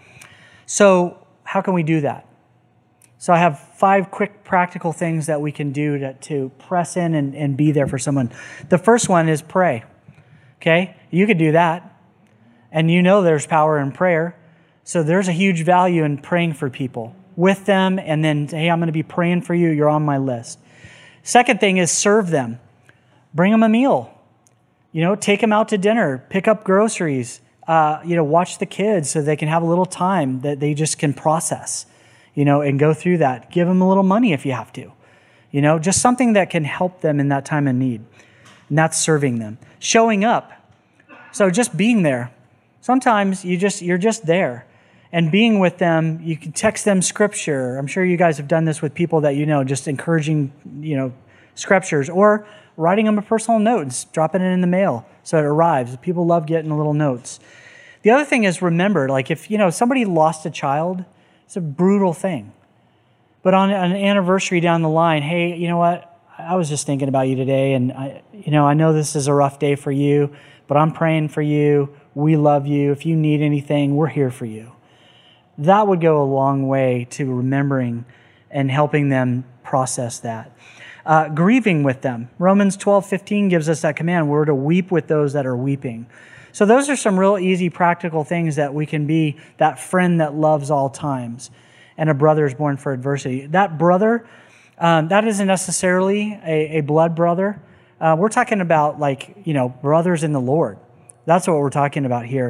So how can we do that? So I have five quick practical things that we can do to, to press in and, and be there for someone. The first one is pray. Okay? You could do that. And you know there's power in prayer. So there's a huge value in praying for people with them and then, hey, I'm going to be praying for you. You're on my list. Second thing is serve them. Bring them a meal. You know, take them out to dinner. Pick up groceries. Uh, you know, watch the kids so they can have a little time that they just can process, you know, and go through that. Give them a little money if you have to. You know, just something that can help them in that time of need. And that's serving them. Showing up. So just being there. Sometimes you just, you're just there. And being with them, you can text them scripture. I'm sure you guys have done this with people that you know, just encouraging, you know, scriptures. Or writing them a personal note and dropping it in the mail so it arrives. People love getting little notes. The other thing is remember, like if, you know, somebody lost a child, it's a brutal thing. But on an anniversary down the line, hey, you know what? I was just thinking about you today, and I, you know, I know this is a rough day for you, but I'm praying for you. We love you. If you need anything, we're here for you. That would go a long way to remembering and helping them process that. Uh, grieving with them. Romans twelve fifteen gives us that command. We're to weep with those that are weeping. So those are some real easy, practical things that we can be that friend that loves all times. And a brother is born for adversity. That brother, um, that isn't necessarily a, a blood brother. Uh, we're talking about like, you know, brothers in the Lord. That's what we're talking about here.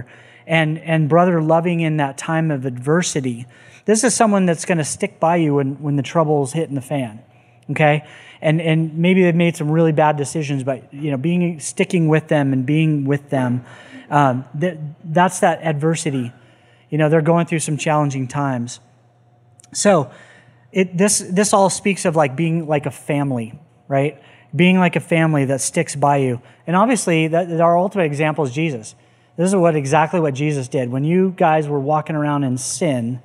and, and brother loving in that time of adversity. This is someone that's going to stick by you when, when the trouble's hitting the fan, okay? And and maybe they've made some really bad decisions, but you know, being sticking with them and being with them, um, that that's that adversity. You know, they're going through some challenging times. So, it this this all speaks of like being like a family, right? Being like a family that sticks by you. And obviously, that our ultimate example is Jesus. This is what exactly what Jesus did. When you guys were walking around in sin,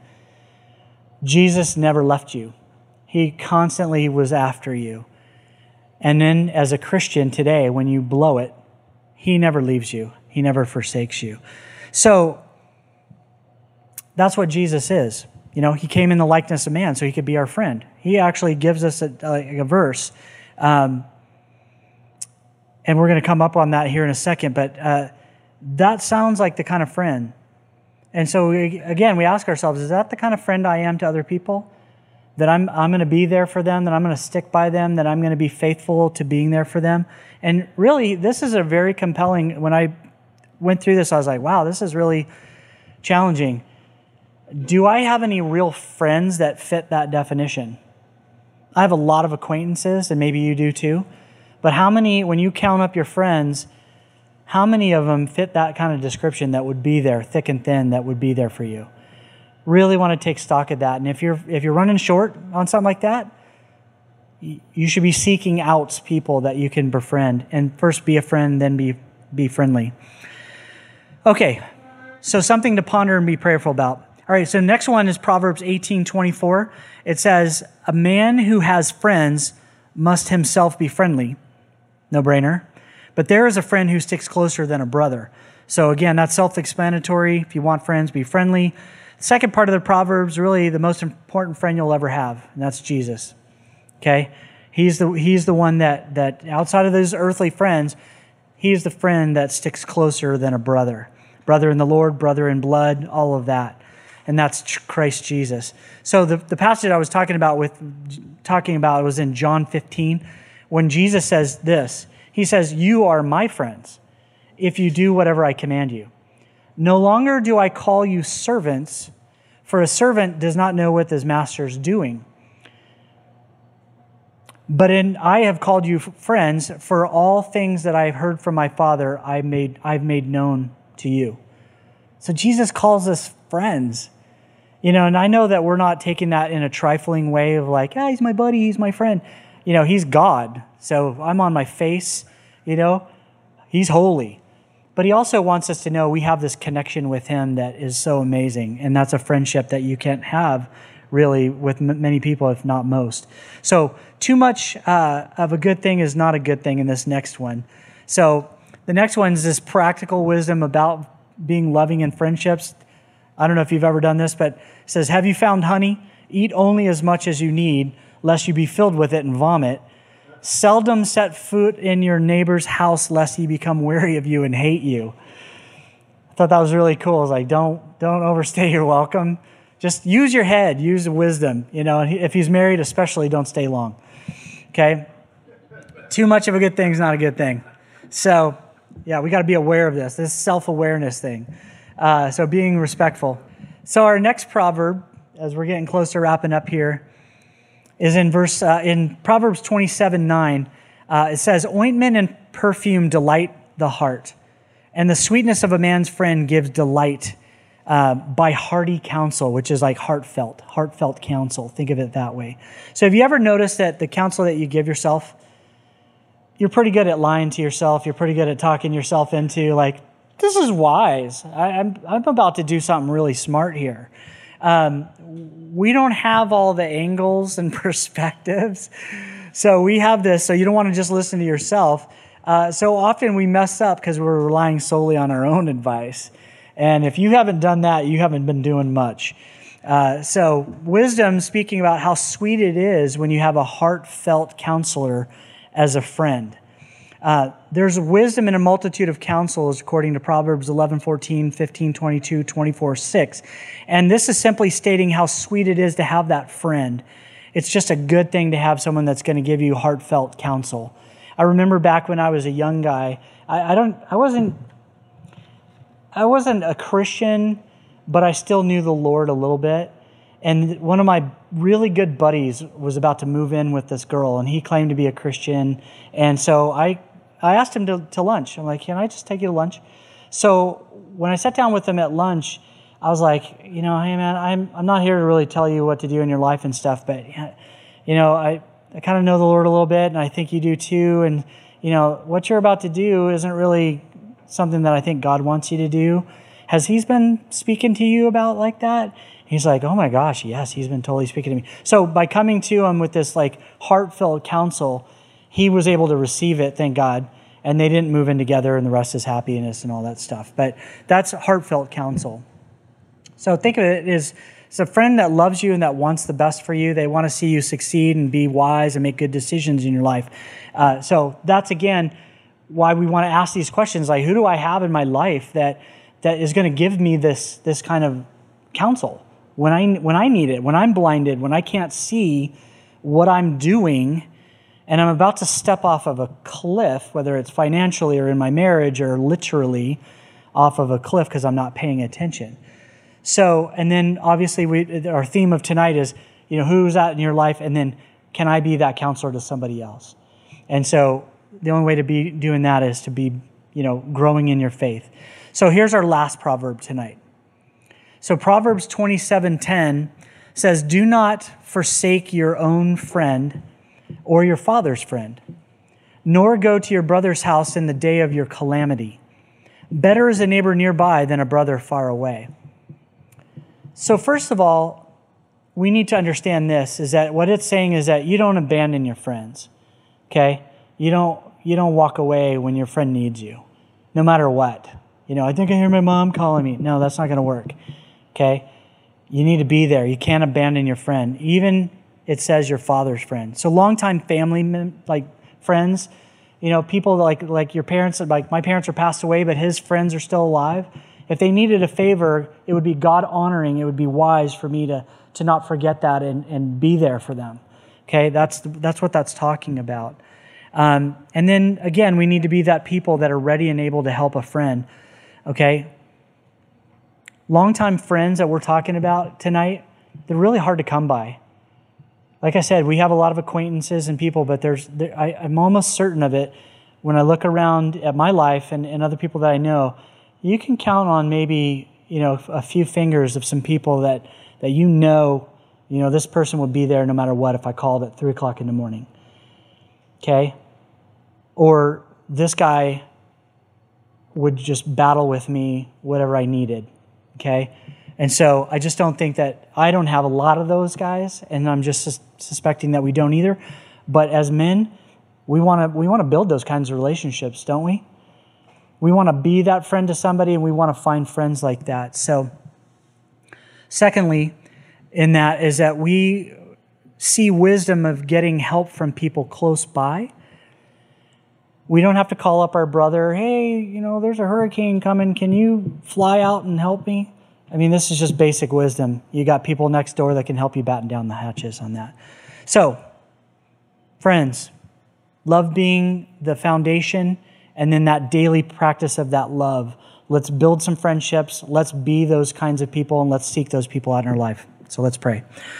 Jesus never left you. He constantly was after you. And then as a Christian today, when you blow it, he never leaves you. He never forsakes you. So that's what Jesus is. You know, he came in the likeness of man so he could be our friend. He actually gives us a, a, a verse. Um, and we're going to come up on that here in a second. But uh, that sounds like the kind of friend. And so, we, again, we ask ourselves, is that the kind of friend I am to other people? That I'm I'm going to be there for them, that I'm going to stick by them, that I'm going to be faithful to being there for them? And really, this is a very compelling, when I went through this, I was like, wow, this is really challenging. Do I have any real friends that fit that definition? I have a lot of acquaintances, and maybe you do too. But how many, when you count up your friends, how many of them fit that kind of description that would be there, thick and thin, that would be there for you? Really want to take stock of that. And if you're if you're running short on something like that, you should be seeking out people that you can befriend. And first be a friend, then be be friendly. Okay, so something to ponder and be prayerful about. All right, so next one is Proverbs eighteen twenty-four. It says, a man who has friends must himself be friendly. No brainer. But there is a friend who sticks closer than a brother. So again, that's self-explanatory. If you want friends, be friendly. The second part of the Proverbs, really the most important friend you'll ever have, and that's Jesus. Okay? He's the he's the one that, that outside of those earthly friends, he's the friend that sticks closer than a brother. Brother in the Lord, brother in blood, all of that. And that's Christ Jesus. So the, the passage I was talking about with talking about was in John fifteen, when Jesus says this. He says, you are my friends if you do whatever I command you. No longer do I call you servants, for a servant does not know what his master is doing. But in I have called you friends, for all things that I have heard from my Father, I made I've made known to you. So Jesus calls us friends. You know, and I know that we're not taking that in a trifling way of like, ah, he's my buddy, he's my friend. You know, he's God. So I'm on my face, you know, he's holy. But he also wants us to know we have this connection with him that is so amazing. And that's a friendship that you can't have really with m- many people, if not most. So too much uh, of a good thing is not a good thing in this next one. So the next one is this practical wisdom about being loving in friendships. I don't know if you've ever done this, but it says, have you found honey? Eat only as much as you need, lest you be filled with it and vomit. Seldom set foot in your neighbor's house, lest he become weary of you and hate you. I thought that was really cool. I was like, don't don't overstay your welcome. Just use your head, use wisdom. You know, if he's married, especially, don't stay long. Okay? Too much of a good thing is not a good thing. So, yeah, we got to be aware of this. This self-awareness thing. Uh, so being respectful. So our next proverb, as we're getting close to wrapping up here, is in verse uh, in Proverbs twenty-seven nine. Uh, it says, ointment and perfume delight the heart, and the sweetness of a man's friend gives delight uh, by hearty counsel, which is like heartfelt, heartfelt counsel. Think of it that way. So have you ever noticed that the counsel that you give yourself, you're pretty good at lying to yourself, you're pretty good at talking yourself into like, this is wise. I, I'm I'm about to do something really smart here. Um, we don't have all the angles and perspectives. So we have this, so you don't want to just listen to yourself. Uh, so often we mess up because we're relying solely on our own advice. And if you haven't done that, you haven't been doing much. Uh, so wisdom, speaking about how sweet it is when you have a heartfelt counselor as a friend. Uh, there's wisdom in a multitude of counsels, according to Proverbs eleven fourteen, fifteen twenty-two, twenty-four six. And this is simply stating how sweet it is to have that friend. It's just a good thing to have someone that's going to give you heartfelt counsel. I remember back when I was a young guy, I, I don't, I wasn't, I wasn't a Christian, but I still knew the Lord a little bit. And one of my really good buddies was about to move in with this girl, and he claimed to be a Christian. And so I I asked him to, to lunch. I'm like, can I just take you to lunch? So when I sat down with him at lunch, I was like, you know, hey, man, I'm I'm not here to really tell you what to do in your life and stuff, but, you know, I, I kind of know the Lord a little bit, and I think you do too. And, you know, what you're about to do isn't really something that I think God wants you to do. Has He been speaking to you about like that? He's like, oh my gosh, yes, He's been totally speaking to me. So by coming to him with this like heartfelt counsel, he was able to receive it, thank God. And they didn't move in together, and the rest is happiness and all that stuff. But that's heartfelt counsel. So think of it as it's a friend that loves you and that wants the best for you. They want to see you succeed and be wise and make good decisions in your life. Uh, so that's, again, why we want to ask these questions, like, who do I have in my life that that is going to give me this this kind of counsel when I when I need it, when I'm blinded, when I can't see what I'm doing, and I'm about to step off of a cliff, whether it's financially or in my marriage or literally off of a cliff because I'm not paying attention. So, and then obviously we, our theme of tonight is, you know, who's that in your life, and then can I be that counselor to somebody else? And so the only way to be doing that is to be, you know, growing in your faith. So here's our last proverb tonight. So Proverbs twenty-seven ten says, do not forsake your own friend or your father's friend, nor go to your brother's house in the day of your calamity. Better is a neighbor nearby than a brother far away. So first of all, we need to understand this, is that what it's saying is that you don't abandon your friends, okay? You don't you don't walk away when your friend needs you, no matter what. You know, I think I hear my mom calling me. No, that's not going to work, okay? You need to be there. You can't abandon your friend. Even it says your father's friend. So longtime family, like friends, you know, people like like your parents, like my parents are passed away, but his friends are still alive. If they needed a favor, it would be God honoring. It would be wise for me to to not forget that and, and be there for them. Okay, that's that's what that's talking about. Um, and then again, we need to be that people that are ready and able to help a friend. Okay, longtime friends that we're talking about tonight, they're really hard to come by. Like I said, we have a lot of acquaintances and people, but there's there, I, I'm almost certain of it when I look around at my life and, and other people that I know. You can count on maybe, you know, a few fingers of some people that, that you know, you know, this person would be there no matter what if I called at three o'clock in the morning. Okay? Or this guy would just battle with me whatever I needed. Okay? And so I just don't think that, I don't have a lot of those guys, and I'm just sus- suspecting that we don't either. But as men, we want to we want to build those kinds of relationships, don't we? We want to be that friend to somebody, and we want to find friends like that. So, secondly, in that is that we see wisdom of getting help from people close by. We don't have to call up our brother, hey, you know, there's a hurricane coming. Can you fly out and help me? I mean, this is just basic wisdom. You got people next door that can help you batten down the hatches on that. So, friends, love being the foundation, and then that daily practice of that love. Let's build some friendships. Let's be those kinds of people, and let's seek those people out in our life. So let's pray.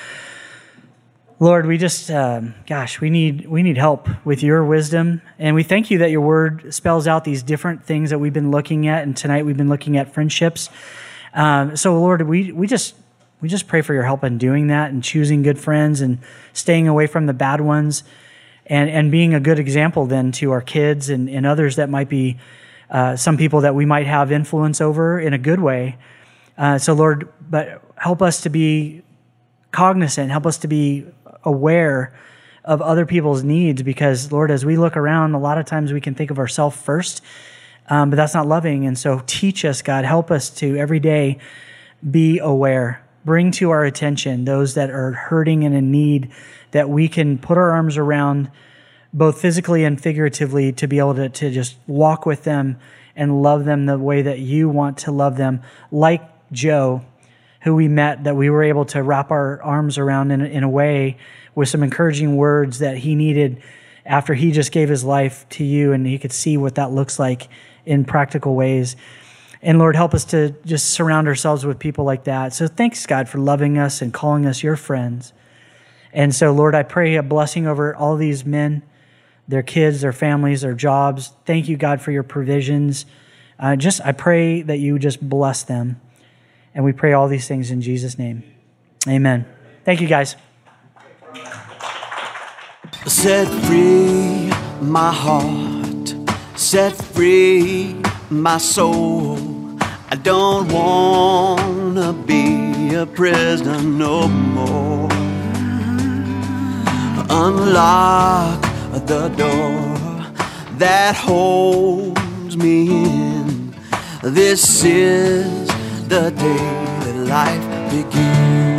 Lord, we just, um, gosh, we need we need help with your wisdom. And we thank you that your word spells out these different things that we've been looking at. And tonight we've been looking at friendships. Um, so Lord, we we just we just pray for your help in doing that and choosing good friends and staying away from the bad ones. And and being a good example then to our kids and, and others that might be uh, some people that we might have influence over in a good way. Uh, so Lord, but help us to be cognizant, help us to be aware of other people's needs, because Lord, as we look around, a lot of times we can think of ourselves first, um, but that's not loving. And so teach us, God, help us to every day be aware. Bring to our attention those that are hurting and in need, that we can put our arms around both physically and figuratively to be able to, to just walk with them and love them the way that you want to love them. Like Joe, who we met, that we were able to wrap our arms around in, in a way with some encouraging words that he needed after he just gave his life to you, and he could see what that looks like in practical ways. And Lord, help us to just surround ourselves with people like that. So thanks, God, for loving us and calling us your friends. And so, Lord, I pray a blessing over all these men, their kids, their families, their jobs. Thank you, God, for your provisions. Uh, just, I pray that you just bless them. And we pray all these things in Jesus' name. Amen. Thank you, guys. Set free my heart, set free my soul. I don't wanna be a prisoner no more. Unlock the door that holds me in. This is the day that life begins.